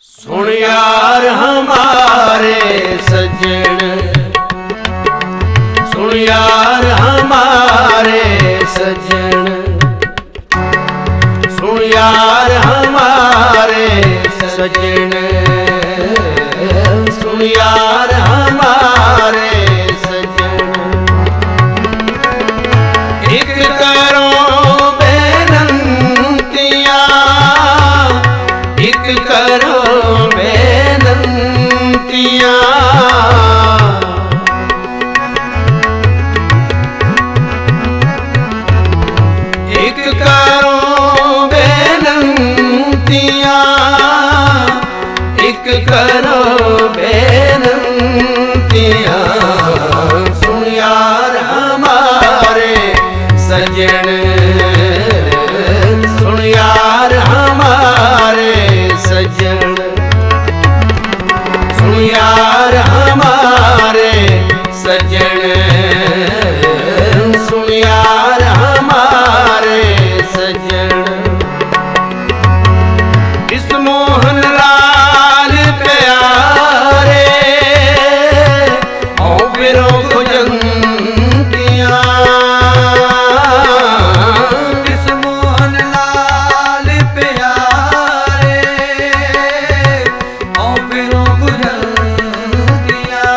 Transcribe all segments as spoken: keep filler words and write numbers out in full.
सुन यार हमारे सज्जन, सुन यार हमारे सज्जन, सुन यार हमारे सज्जन, सुन यार हमारे सज्जन। एक करो बेनंतियां, एक करो बेनंतियां, एक करो बेनंतियां, एक करो बेनंतियां। सुन यार हमारे सज्जन, सुन यार हमारे सज्जन, सुन यार हमारे सज्जन, सुन यार हमारे सज्जन। इस मोहन लाल प्यारे औ बिरों को जंतियां, इस मोहन लाल प्यारे औ बिरों को जंतियां,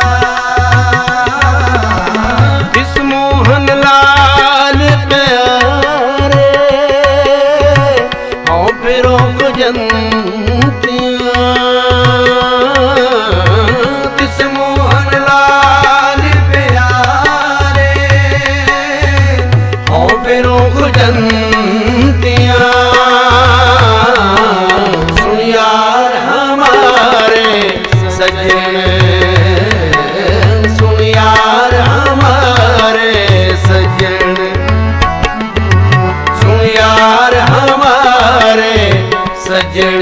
इस मोहन लाल प्यारे औ बिरों को जंतियां, इस मोहन लाल प्यारे औ बिरों को जंतियां। सुन यार हमारे सज्जन, सुन यार हमारे सज्जन, सुन यार हमारे सज्जन,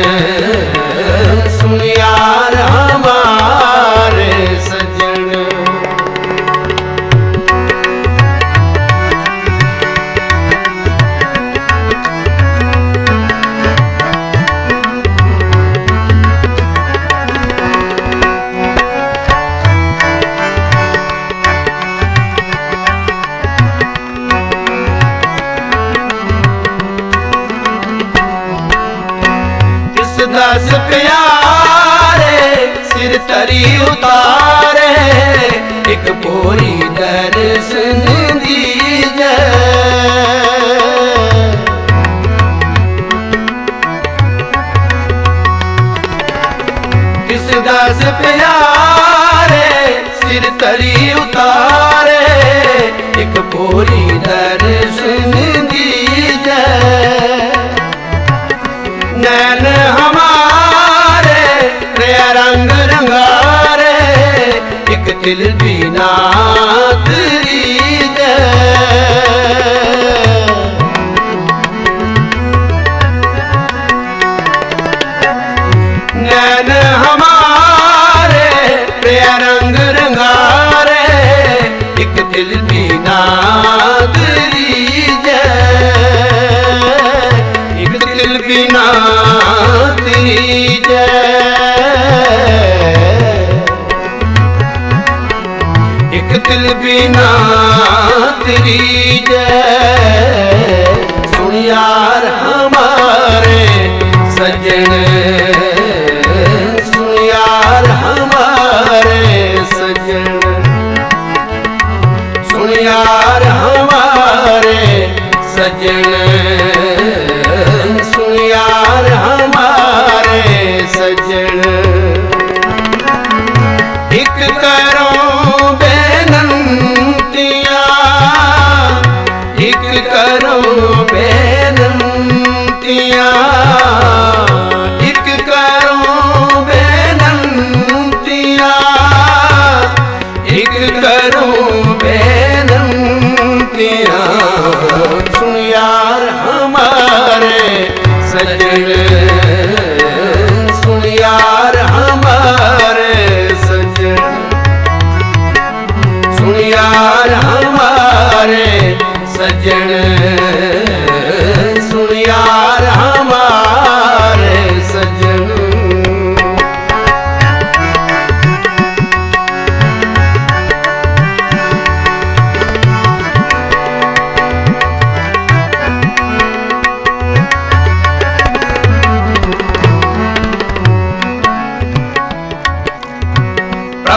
सुन यार हमारे सज्जन। दस प्यारे सिर तरी उतारे, एक पूरी दर्शन दीजे। किस दस प्यारे सिर तरी उतारे, एक पूरी दर्शन दीजे। नैन हमारे रंग रंगारे, एक दिल बिना तरीजे। नैन हमारे रंग रंगारे, एक दिल बिना तरीजे, एक दिल बिना तरीजे, एक दिल बिना तरीजे। सुन यार हमारे सज्जन, सुन यार हमारे सज्जन, सुन यार हमारे सज्जन, सुन यार हमारे सज्जन। एक करो बेनंतियां, एक करो बेनंतियां,